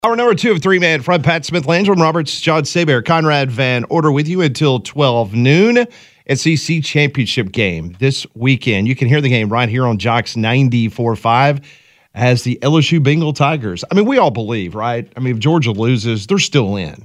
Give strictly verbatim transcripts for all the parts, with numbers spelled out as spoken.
Hour number two of Three Man Front. Pat Smith, Landrum Roberts, John Saber, Conrad Van Order with you until twelve noon. S E C Championship game this weekend. You can hear the game right here on Jocks ninety-four point five as the L S U Bengal Tigers. I mean, we all believe, right? I mean, if Georgia loses, they're still in.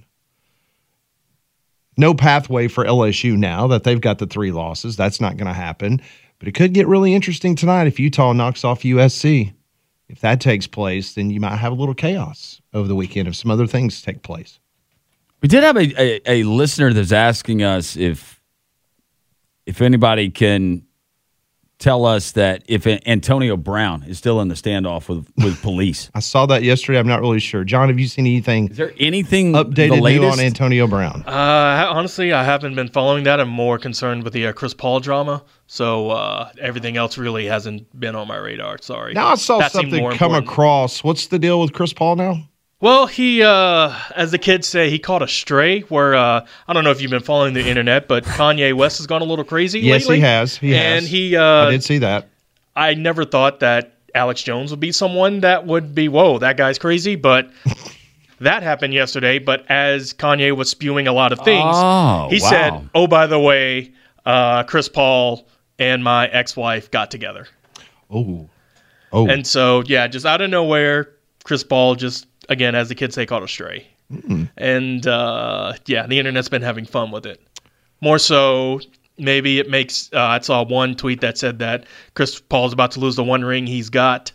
No pathway for L S U now that they've got the three losses. That's not going to happen. But it could get really interesting tonight if Utah knocks off U S C. If that takes place, then you might have a little chaos over the weekend if some other things take place. We did have a, a, a listener that's asking us if if anybody can tell us that if Antonio Brown is still in the standoff with, with police. I saw that yesterday. I'm not really sure. John, have you seen anything? Is there anything updated new on Antonio Brown? Uh, honestly, I haven't been following that. I'm more concerned with the uh, Chris Paul drama. So uh, everything else really hasn't been on my radar. Sorry. Now I saw that something come important. across. What's the deal with Chris Paul now? Well, he, uh, as the kids say, he caught a stray where, uh, I don't know if you've been following the internet, but Kanye West has gone a little crazy yes, lately. he has. He and has. he, uh, I did see that. I never thought that Alex Jones would be someone that would be, whoa, that guy's crazy, but that happened yesterday. But as Kanye was spewing a lot of things, oh, he wow. said, oh, by the way, uh, Chris Paul and my ex-wife got together. Oh. Oh. And so, yeah, just out of nowhere, Chris Paul just, again, as the kids say, caught a stray. Mm. And, uh, yeah, the internet's been having fun with it. More so, maybe it makes uh, – I saw one tweet that said that Chris Paul's about to lose the one ring he's got.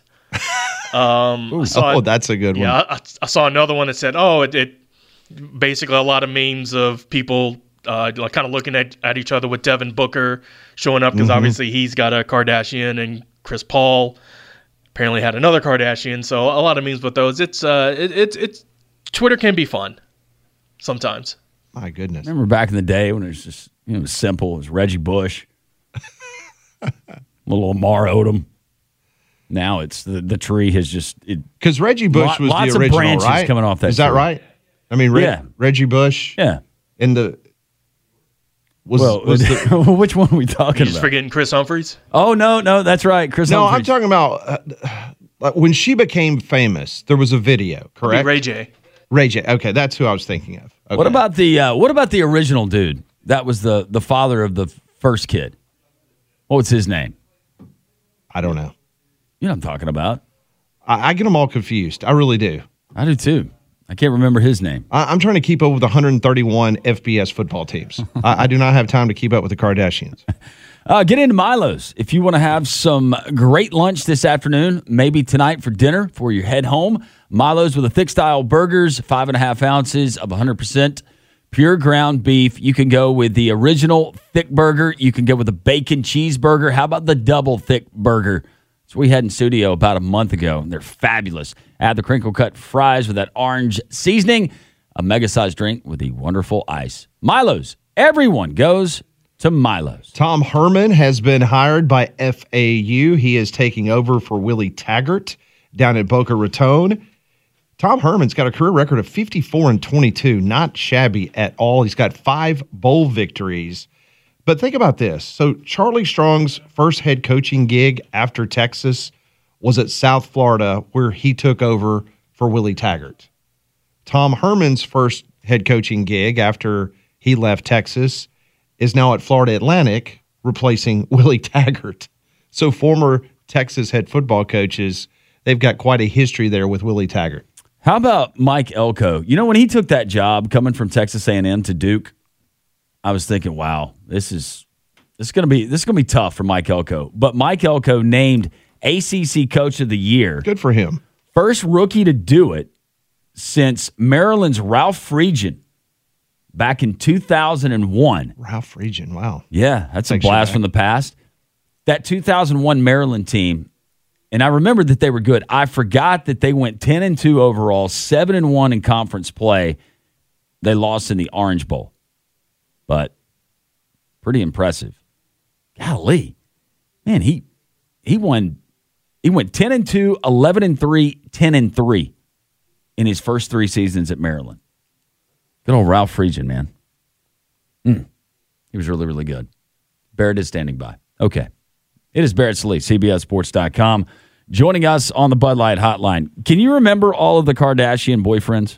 Um, Ooh, I saw, oh, that's a good one. Yeah, I, I saw another one that said, oh, it, it basically a lot of memes of people uh, like kind of looking at, at each other with Devin Booker showing up because Mm-hmm. obviously he's got a Kardashian and Chris Paul apparently had another Kardashian. So a lot of memes with those. It's uh, it, it's it's Twitter can be fun sometimes. My goodness. Remember back in the day when it was just, you know, it was simple. It was Reggie Bush, little Lamar Odom. Now it's the, the tree has just because Reggie Bush lot, was lots the original, of branches right? coming off that. Is that tree. right? I mean, Re- yeah. Reggie Bush. Yeah. And the was, well, was the, which one are we talking You're just about? forgetting Chris Humphries? Oh no, no, that's right, Chris. no, Humphries. I'm talking about uh, like when she became famous. There was a video, correct? Ray J. Ray J. Okay, that's who I was thinking of. Okay. What about the uh, what about the original dude? That was the the father of the first kid. What was his name? I don't know. You know what I'm talking about. I, I get them all confused. I really do. I do too. I can't remember his name. I, I'm trying to keep up with one hundred thirty-one F B S football teams. I, I do not have time to keep up with the Kardashians. Uh, get into Milo's. If you want to have some great lunch this afternoon, maybe tonight for dinner before you head home, Milo's with a thick style burgers, five and a half ounces of one hundred percent pure ground beef. You can go with the original thick burger. You can go with the bacon cheeseburger. How about the double thick burger? So we had in studio about a month ago, and they're fabulous. Add the crinkle cut fries with that orange seasoning, a mega-sized drink with the wonderful ice. Milo's. Everyone goes to Milo's. Tom Herman has been hired by F A U. He is taking over for Willie Taggart down at Boca Raton. Tom Herman's got a career record of fifty-four and twenty-two, not shabby at all. He's got five bowl victories. But think about this. So Charlie Strong's first head coaching gig after Texas was at South Florida, where he took over for Willie Taggart. Tom Herman's first head coaching gig after he left Texas is now at Florida Atlantic, replacing Willie Taggart. So former Texas head football coaches, they've got quite a history there with Willie Taggart. How about Mike Elko? You know, when he took that job coming from Texas A and M to Duke, I was thinking, wow, this is this is going to be this is going to be tough for Mike Elko. But Mike Elko named A C C Coach of the Year. Good for him. First rookie to do it since Maryland's Ralph Friedgen back in two thousand one. Ralph Friedgen, wow. Yeah, that's Thanks a blast from the past. That two thousand one Maryland team, and I remembered that they were good. I forgot that they went ten and two overall, seven and one in conference play. They lost in the Orange Bowl. But pretty impressive. Golly. Man, he he won he went ten and two, eleven and three, ten and three in his first three seasons at Maryland. Good old Ralph Friedgen, man. Mm. He was really, really good. Barrett is standing by. Okay. It is Barrett Sallee, C B S Sports dot com. joining us on the Bud Light Hotline. Can you remember all of the Kardashian boyfriends?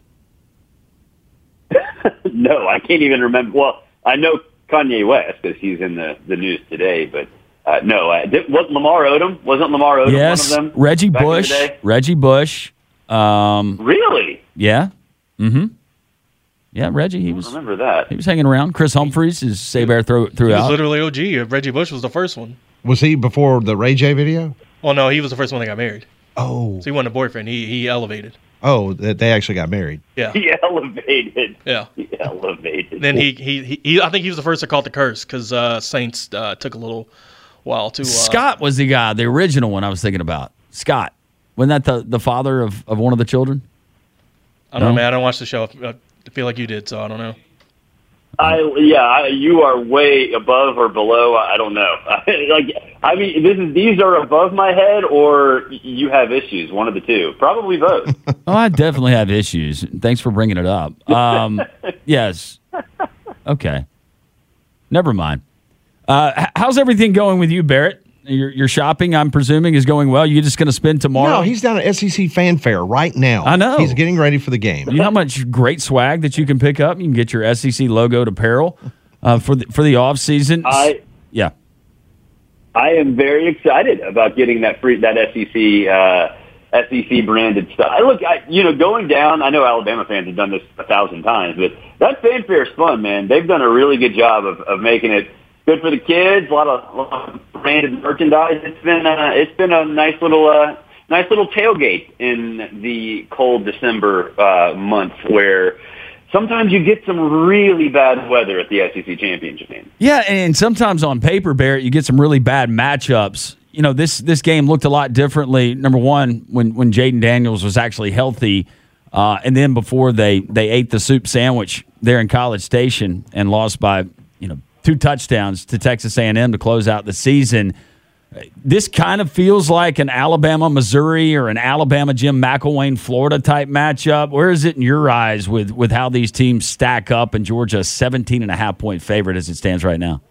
No, I can't even remember. Well, I know Kanye West because he's in the, the news today, but uh, no. I, did, was Lamar Odom? Wasn't Lamar Odom yes, one of them? Reggie Bush. Reggie Bush. Um, really? Yeah. Mm-hmm. Yeah, Reggie. He was. I remember that. He was hanging around. Chris Humphries is Saybear threw threw He out. was literally O G. Reggie Bush was the first one. Was he before the Ray J video? Oh no, he was the first one that got married. Oh. So he wasn't a boyfriend. He he elevated. Oh, that they actually got married. Yeah. He elevated. Yeah. He elevated. Then he, he he he. I think he was the first to call it the curse because uh, Saints uh, took a little while to. Uh, Scott was the guy, the original one I was thinking about. Scott, wasn't that the, the father of, of one of the children? I don't No? know, man. I don't watch the show. I feel like you did, so I don't know. I yeah, I, you are way above or below. I don't know. like I mean, this is these are above my head, or you have issues. One of the two, probably both. Oh, I definitely have issues. Thanks for bringing it up. Um, yes. Okay. Never mind. Uh, h- how's everything going with you, Barrett? Your, your shopping, I'm presuming, is going well. You just going to spend tomorrow? No, he's down at S E C Fanfare right now. I know. He's getting ready for the game. You know how much great swag that you can pick up? You can get your S E C logoed apparel uh, for the, for the off season. I yeah. I am very excited about getting that free that S E C uh, S E C branded stuff. I look, I, you know, going down. I know Alabama fans have done this a thousand times, but that fanfare is fun, man. They've done a really good job of, of making it good for the kids. A lot of, a lot of branded merchandise. It's been uh, it's been a nice little uh, nice little tailgate in the cold December uh, month where sometimes you get some really bad weather at the S E C championship game. Yeah, and sometimes on paper, Barrett, you get some really bad matchups. You know, this this game looked a lot differently. Number one, when when Jaden Daniels was actually healthy, uh, and then before they they ate the soup sandwich there in College Station and lost by you know two touchdowns to Texas A and M to close out the season. This kind of feels like an Alabama, Missouri or an Alabama, Jim McElwain, Florida type matchup. Where is it in your eyes with, with how these teams stack up and Georgia a seventeen and a half point favorite as it stands right now?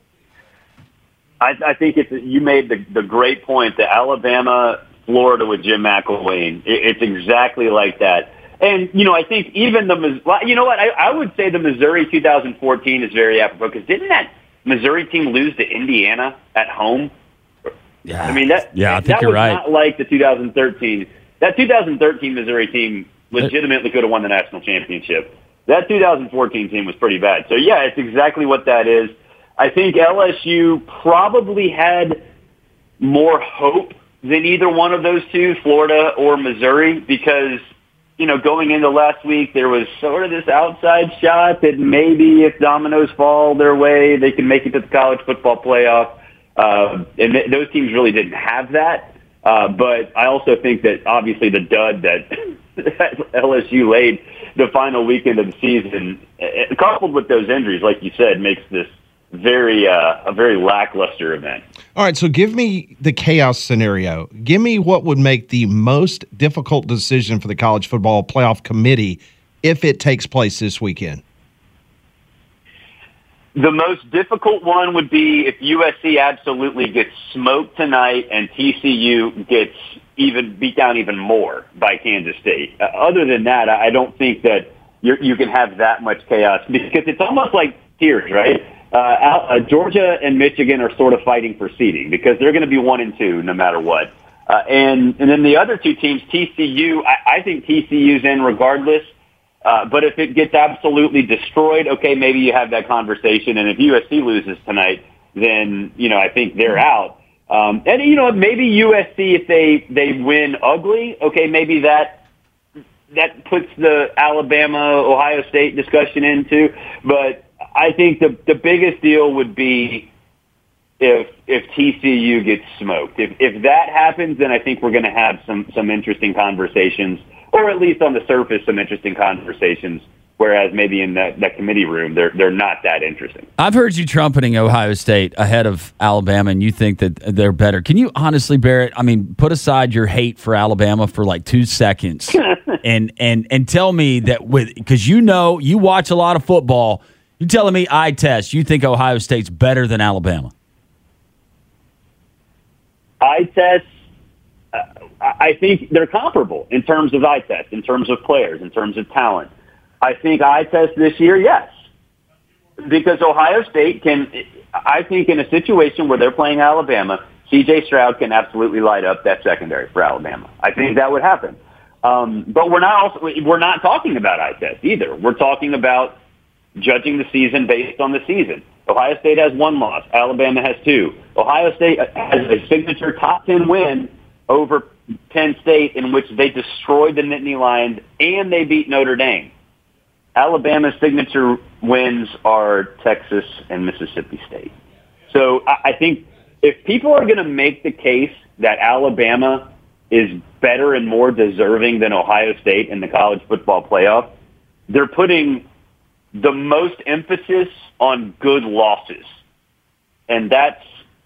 I, I think it's, you made the, the great point that Alabama, Florida with Jim McElwain, it, it's exactly like that. And, you know, I think even the, you know what, I, I would say the Missouri two thousand fourteen is very apropos because didn't that Missouri team lose to Indiana at home? Yeah, I mean, that, yeah, I think that you're was right. not like the two thousand thirteen. That two thousand thirteen Missouri team legitimately could have won the national championship. That two thousand fourteen team was pretty bad. So, yeah, it's exactly what that is. I think L S U probably had more hope than either one of those two, Florida or Missouri, because, you know, going into last week, there was sort of this outside shot that maybe if dominoes fall their way, they can make it to the college football playoff. Uh, and th- those teams really didn't have that. Uh, but I also think that obviously the dud that L S U laid the final weekend of the season, uh, coupled with those injuries, like you said, makes this very uh, a very lackluster event. All right, so give me the chaos scenario. Give me what would make the most difficult decision for the College Football Playoff Committee if it takes place this weekend. The most difficult one would be if U S C absolutely gets smoked tonight and T C U gets even beat down even more by Kansas State. Uh, other than that, I don't think that you're, you can have that much chaos because it's almost like tiers, right? Uh, uh, Georgia and Michigan are sort of fighting for seeding because they're going to be one and two no matter what. Uh, and, and then the other two teams, T C U, I, I think T C U's in regardless. Uh, but if it gets absolutely destroyed, okay, maybe you have that conversation. And if U S C loses tonight, then, you know, I think they're out. Um, and, you know, maybe U S C, if they, they win ugly, okay, maybe that that puts the Alabama-Ohio State discussion into. But I think the the biggest deal would be if if T C U gets smoked. If if that happens, then I think we're going to have some some interesting conversations, or at least on the surface, some interesting conversations. Whereas maybe in that, that committee room, they're they're not that interesting. I've heard you trumpeting Ohio State ahead of Alabama, and you think that they're better. Can you honestly, Barrett, I mean, put aside your hate for Alabama for like two seconds and and and tell me that with because you know you watch a lot of football. You telling me eye test, you think Ohio State's better than Alabama? Eye test, uh, I think they're comparable in terms of eye test, in terms of players, in terms of talent. I think eye test this year, yes. Because Ohio State can, I think in a situation where they're playing Alabama, C J Stroud can absolutely light up that secondary for Alabama. I think that would happen. Um, but we're not also, we're not talking about eye test either. We're talking about judging the season based on the season. Ohio State has one loss. Alabama has two. Ohio State has a signature top ten win over Penn State in which they destroyed the Nittany Lions and they beat Notre Dame. Alabama's signature wins are Texas and Mississippi State. So I think if people are going to make the case that Alabama is better and more deserving than Ohio State in the college football playoff, they're putting the most emphasis on good losses. And that's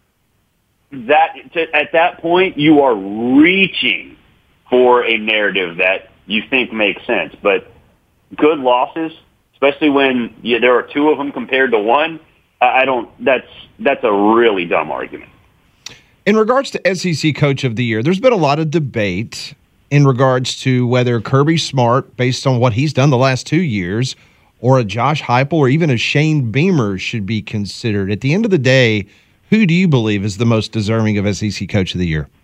that to, at that point, you are reaching for a narrative that you think makes sense. But good losses, especially when you, there are two of them compared to one, I don't. That's that's a really dumb argument. In regards to S E C Coach of the Year, there's been a lot of debate in regards to whether Kirby Smart, based on what he's done the last two years, or a Josh Heupel, or even a Shane Beamer should be considered. At the end of the day, who do you believe is the most deserving of S E C Coach of the Year?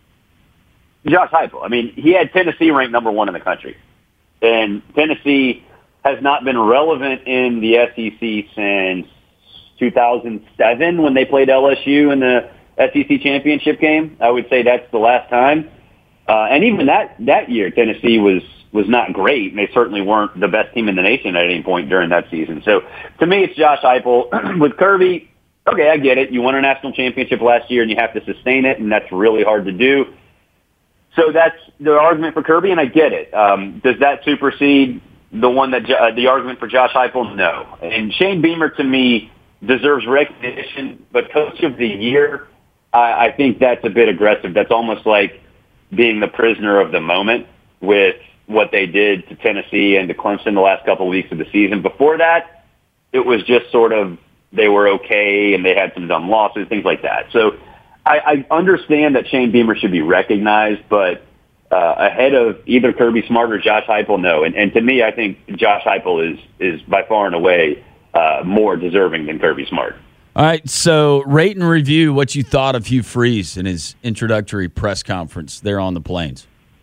Josh Heupel. I mean, he had Tennessee ranked number one in the country. And Tennessee has not been relevant in the S E C since two thousand seven when they played L S U in the S E C championship game. I would say that's the last time. Uh, and even that, that year, Tennessee was, was not great. And they certainly weren't the best team in the nation at any point during that season. So to me, it's Josh Heupel. With Kirby, okay, I get it. You won a national championship last year and you have to sustain it, and that's really hard to do. So that's the argument for Kirby, and I get it. Um, does that supersede the one that uh, the argument for Josh Heupel? No. And Shane Beamer, to me, deserves recognition, but Coach of the Year, I, I think that's a bit aggressive. That's almost like being the prisoner of the moment with what they did to Tennessee and to Clemson the last couple of weeks of the season. Before that, it was just sort of they were okay and they had some dumb losses, things like that. So I, I understand that Shane Beamer should be recognized, but uh, ahead of either Kirby Smart or Josh Heupel, no. And, and to me, I think Josh Heupel is is by far and away uh, more deserving than Kirby Smart. All right, so rate and review what you thought of Hugh Freeze in his introductory press conference there on the Plains.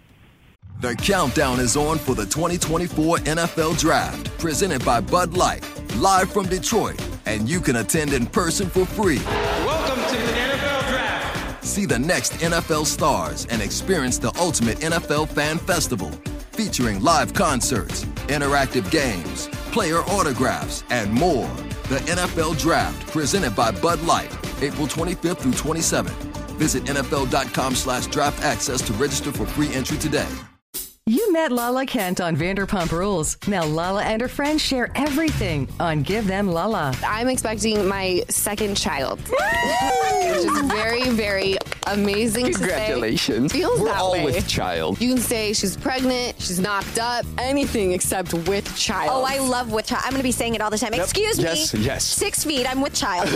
The countdown is on for the twenty twenty-four N F L Draft, presented by Bud Light, live from Detroit, and you can attend in person for free. Welcome to the N F L Draft. See the next N F L stars and experience the ultimate N F L fan festival, featuring live concerts, interactive games, player autographs, and more. The N F L Draft, presented by Bud Light, April twenty-fifth through twenty-seventh. Visit N F L dot com slash draft access to register for free entry today. You met Lala Kent on Vanderpump Rules. Now Lala and her friends share everything on Give Them Lala. I'm expecting my second child, which is very, very amazing to say. Congratulations. Feels We're that all way. with child. You can say she's pregnant, she's knocked up, anything except with child. Oh, I love with child. I'm going to be saying it all the time. Excuse Yes, me. yes. Six feet. I'm with child.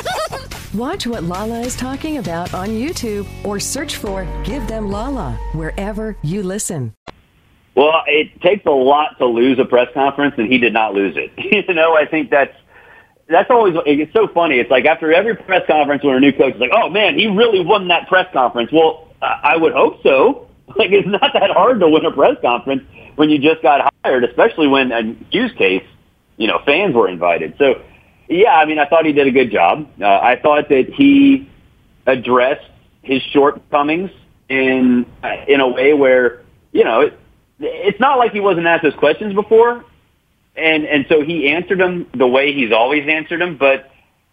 Watch what Lala is talking about on YouTube or search for Give Them Lala wherever you listen. Well, it takes a lot to lose a press conference, and he did not lose it. You know, I think that's that's always it's so funny. It's like after every press conference when a new coach is like, "Oh man, he really won that press conference." Well, I would hope so. Like it's not that hard to win a press conference when you just got hired, especially when in Hugh's case, you know, fans were invited. So, yeah, I mean, I thought he did a good job. Uh, I thought that he addressed his shortcomings in in a way where, you know. It, It's not like he wasn't asked those questions before, and and so he answered them the way he's always answered them. But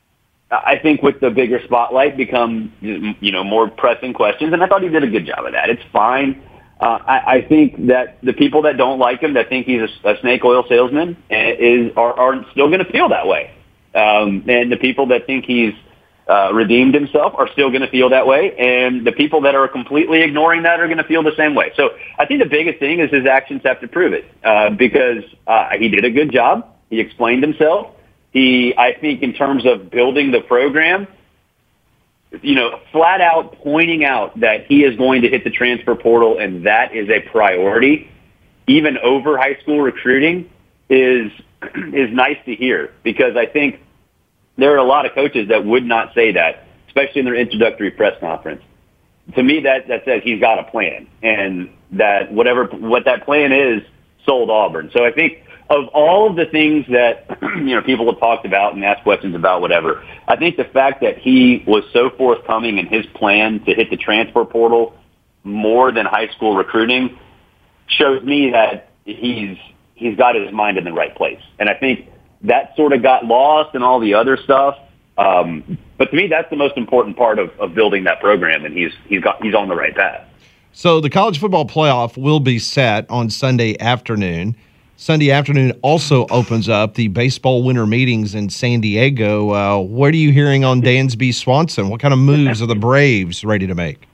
I think with the bigger spotlight become, you know, more pressing questions, and I thought he did a good job of that. It's fine. Uh, I, I think that the people that don't like him, that think he's a, a snake oil salesman, is are, are still going to feel that way. Um, and the people that think he's Uh, redeemed himself are still going to feel that way, and the people that are completely ignoring that are going to feel the same way. So I think the biggest thing is his actions have to prove it, uh, because uh, he did a good job. He explained himself. He, I think, in terms of building the program, you know, flat out pointing out that he is going to hit the transfer portal and that is a priority, even over high school recruiting, is is nice to hear, because I think there are a lot of coaches that would not say that, especially in their introductory press conference. To me, that, that says he's got a plan, and that whatever what that plan is sold Auburn. So I think of all of the things that you know people have talked about and asked questions about, whatever, I think the fact that he was so forthcoming in his plan to hit the transfer portal more than high school recruiting shows me that he's he's got his mind in the right place. And I think that sort of got lost in all the other stuff. Um, but to me, that's the most important part of, of building that program, and he's he's got he's on the right path. So the college football playoff will be set on Sunday afternoon. Sunday afternoon also opens up the baseball winter meetings in San Diego. Uh, what are you hearing on Dansby Swanson? What kind of moves are the Braves ready to make?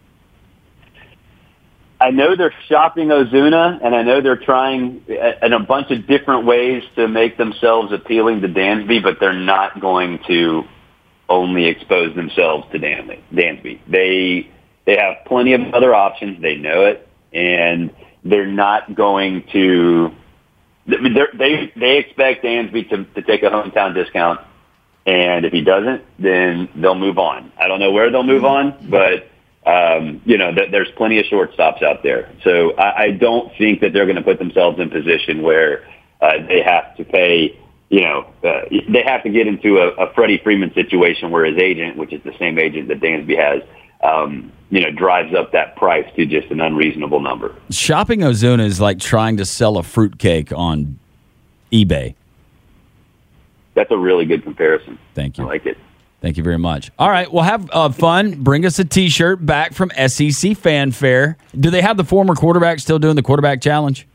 I know they're shopping Ozuna, and I know they're trying in a bunch of different ways to make themselves appealing to Dansby, but they're not going to only expose themselves to Dansby. They they have plenty of other options. They know it, and they're not going to. They're, they they expect Dansby to, to take a hometown discount, and if he doesn't, then they'll move on. I don't know where they'll move on, but. Um, you know, th- there's plenty of shortstops out there. So I, I don't think that they're going to put themselves in a position where uh, they have to pay, you know, uh, they have to get into a, a Freddie Freeman situation where his agent, which is the same agent that Dansby has, um, you know, drives up that price to just an unreasonable number. Shopping Ozuna is like trying to sell a fruitcake on eBay. That's a really good comparison. Thank you. I like it. Thank you very much. All right, well, have uh, fun. Bring us a T-shirt back from S E C Fanfare. Do they have the former quarterback still doing the quarterback challenge?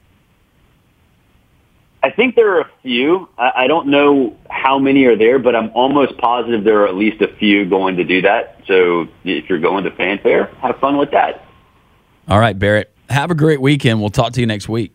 I think there are a few. I, I don't know how many are there, but I'm almost positive there are at least a few going to do that. So if you're going to Fanfare, have fun with that. All right, Barrett. Have a great weekend. We'll talk to you next week.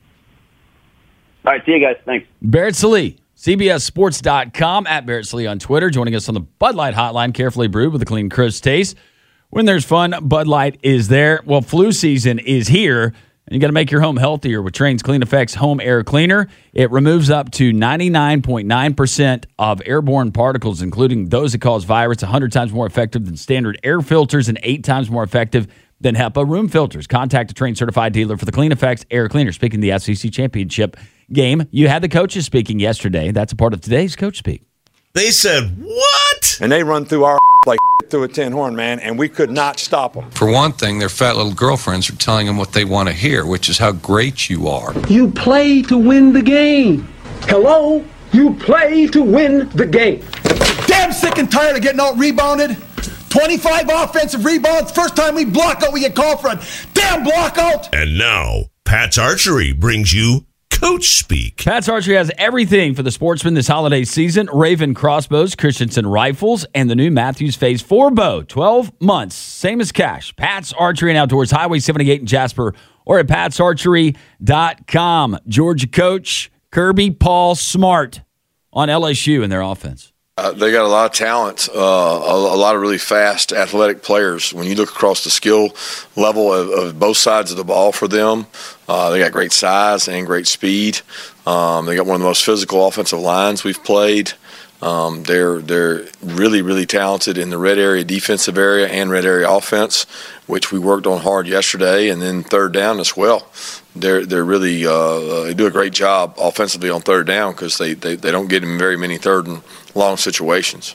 All right, see you guys. Thanks. Barrett Sallee. C B S Sports dot com, at Barrett Sallee on Twitter, joining us on the Bud Light Hotline, carefully brewed with a clean, crisp taste. When there's fun, Bud Light is there. Well, flu season is here, and you got to make your home healthier with Trane's Clean Effects Home Air Cleaner. It removes up to ninety-nine point nine percent of airborne particles, including those that cause virus, one hundred times more effective than standard air filters and eight times more effective than HEPA room filters. Contact a Trane certified dealer for the Clean Effects Air Cleaner. Speaking of the S E C Championship game, you had the coaches speaking yesterday. That's a part of today's Coach Speak. They said, what? And they run through our like through a tin horn, man, and we could not stop them. For one thing, their fat little girlfriends are telling them what they want to hear, which is how great you are. You play to win the game. Hello? You play to win the game. Damn sick and tired of getting out rebounded. twenty-five offensive rebounds. First time we block out, we get called for a damn block out. And now, Pat's Archery brings you Coach Speak. Pat's Archery has everything for the sportsman this holiday season. Raven crossbows, Christensen rifles, and the new Matthews Phase four bow. twelve months, same as cash. Pat's Archery and Outdoors, Highway seventy-eight in Jasper, or at pats archery dot com. Georgia coach Kirby Paul Smart on L S U and their offense. Uh, they got a lot of talent, uh, a, a lot of really fast, athletic players. When you look across the skill level of, of both sides of the ball for them, uh, they got great size and great speed. Um, they got one of the most physical offensive lines we've played. Um, they're they're really, really talented in the red area defensive area and red area offense, which we worked on hard yesterday, and then third down as well. They're they're really uh, they do a great job offensively on third down because they, they, they don't get in very many third and long situations.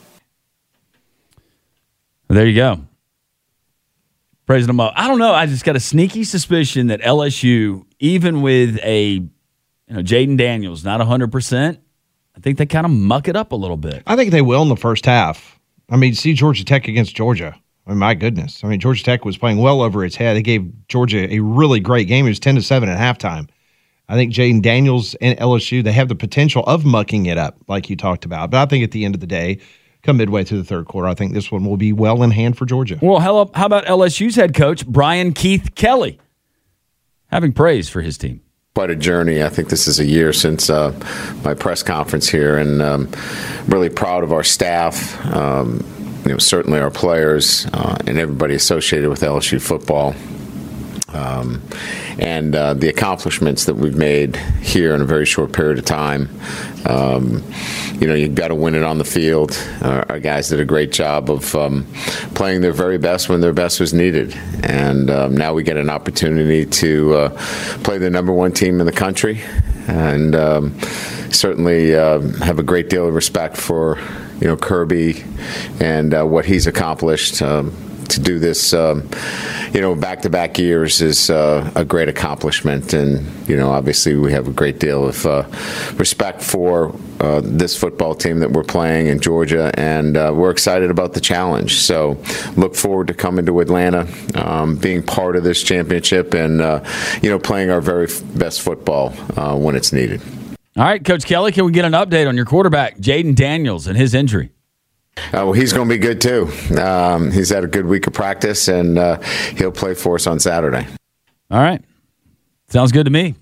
There you go. Praising them up. I don't know. I just got a sneaky suspicion that L S U, even with a you know Jaden Daniels, not one hundred percent, I think they kind of muck it up a little bit. I think they will in the first half. I mean, see Georgia Tech against Georgia. I mean, my goodness. I mean, Georgia Tech was playing well over its head. They gave Georgia a really great game. It was ten to seven at halftime. I think Jaden Daniels and L S U, they have the potential of mucking it up, like you talked about. But I think at the end of the day, come midway through the third quarter, I think this one will be well in hand for Georgia. Well, how about L S U's head coach, Brian Keith Kelly, having praise for his team? Quite a journey. I think this is a year since uh, my press conference here, and um, really proud of our staff. Um, you know, certainly our players uh, and everybody associated with L S U football. Um, and uh, the accomplishments that we've made here in a very short period of time. Um, you know, you've got to win it on the field. Uh, our guys did a great job of um, playing their very best when their best was needed. And um, now we get an opportunity to uh, play the number one team in the country. And um, certainly uh, have a great deal of respect for, you know, Kirby and uh, what he's accomplished. Um, to do this, um, you know, back-to-back years is uh, a great accomplishment. And, you know, obviously we have a great deal of uh, respect for uh, this football team that we're playing in Georgia, and uh, we're excited about the challenge. So look forward to coming to Atlanta, um, being part of this championship, and, uh, you know, playing our very best football uh, when it's needed. All right, Coach Kelly, can we get an update on your quarterback, Jaden Daniels, and his injury? Uh, well, he's going to be good, too. Um, he's had a good week of practice, and uh, he'll play for us on Saturday. All right. Sounds good to me.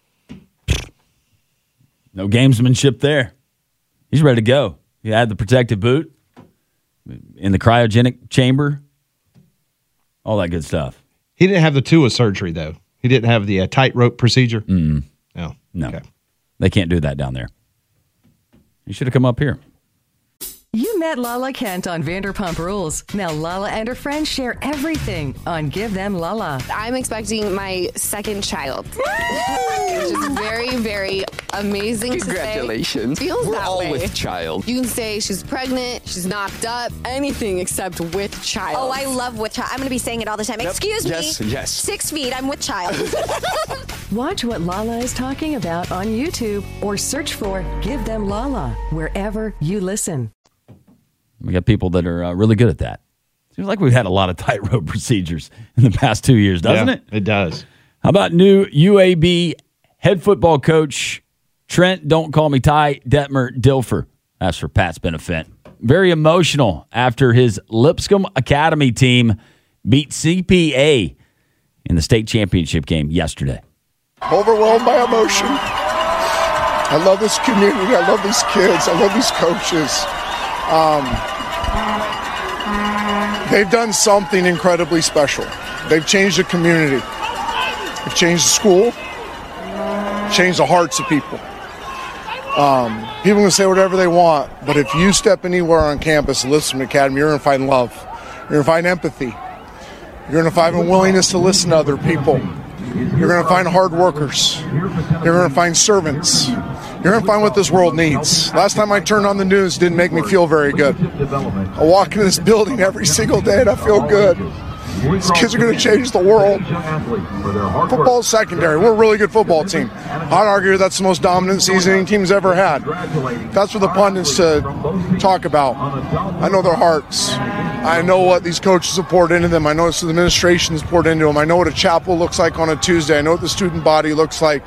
No gamesmanship there. He's ready to go. He had the protective boot in the cryogenic chamber, all that good stuff. He didn't have the Tua surgery, though. He didn't have the uh, tightrope procedure? Mm. No. No. Okay. They can't do that down there. He should have come up here. You met Lala Kent on Vanderpump Rules. Now Lala and her friends share everything on Give Them Lala. I'm expecting my second child, which is very, very amazing to say. Congratulations. Feels We're that all way. with child. You can say she's pregnant, she's knocked up, anything except with child. Oh, I love with child. I'm going to be saying it all the time. Yep. Excuse Yes, me. yes. Six feet. I'm with child. Watch what Lala is talking about on YouTube or search for Give Them Lala wherever you listen. We got people that are uh, really good at that. Seems like we've had a lot of tightrope procedures in the past two years, doesn't Yeah, it? It does. How about new U A B head football coach Trent, don't call me Ty, Detmer Dilfer? That's for Pat's benefit. Very emotional after his Lipscomb Academy team beat C P A in the state championship game yesterday. Overwhelmed by emotion. I love this community. I love these kids. I love these coaches. Um, they've done something incredibly special. They've changed the community. They've changed the school. Changed the hearts of people. Um, people can say whatever they want, but if you step anywhere on campus at Lipscomb Academy, you're going to find love. You're going to find empathy. You're going to find a willingness to listen to other people. You're going to find hard workers. You're going to find servants. You're going to find what this world needs. Last time I turned on the news, didn't make me feel very good. I walk into this building every single day and I feel good. These kids are going to change the world. Football's secondary. We're a really good football team. I'd argue that's the most dominant season any team's ever had. That's for the pundits to talk about. I know their hearts. I know what these coaches have poured into them. I know what the administration has poured into them. I know what a chapel looks like on a Tuesday. I know what the student body looks like.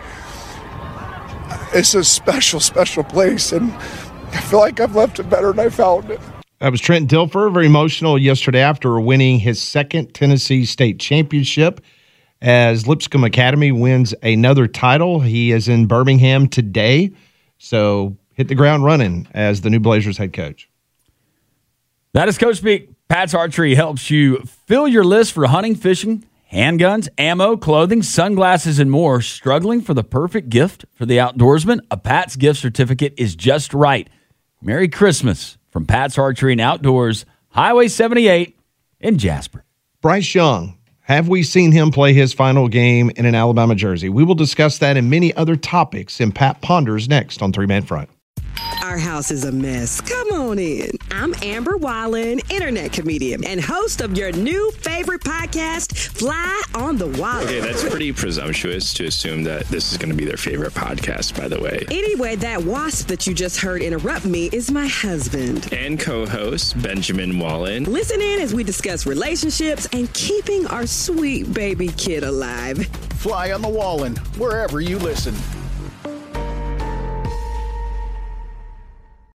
It's a special, special place, and I feel like I've left it better than I found it. That was Trent Dilfer, very emotional yesterday after winning his second Tennessee State Championship. As Lipscomb Academy wins another title, he is in Birmingham today, so hit the ground running as the new Blazers head coach. That is Coach Speak. Pat's Archery helps you fill your list for hunting, fishing, handguns, ammo, clothing, sunglasses, and more. Struggling for the perfect gift for the outdoorsman? A Pat's gift certificate is just right. Merry Christmas from Pat's Archery and Outdoors, Highway seventy-eight in Jasper. Bryce Young, have we seen him play his final game in an Alabama jersey? We will discuss that and many other topics in Pat Ponders next on Three Man Front. Our house is a mess. Come on in. I'm Amber Wallen, internet comedian and host of your new favorite podcast, Fly on the Wall. Okay, that's pretty presumptuous to assume that this is going to be their favorite podcast, by the way. Anyway, that wasp that you just heard interrupt me is my husband. And co-host, Benjamin Wallen. Listen in as we discuss relationships and keeping our sweet baby kid alive. Fly on the Wallen, wherever you listen.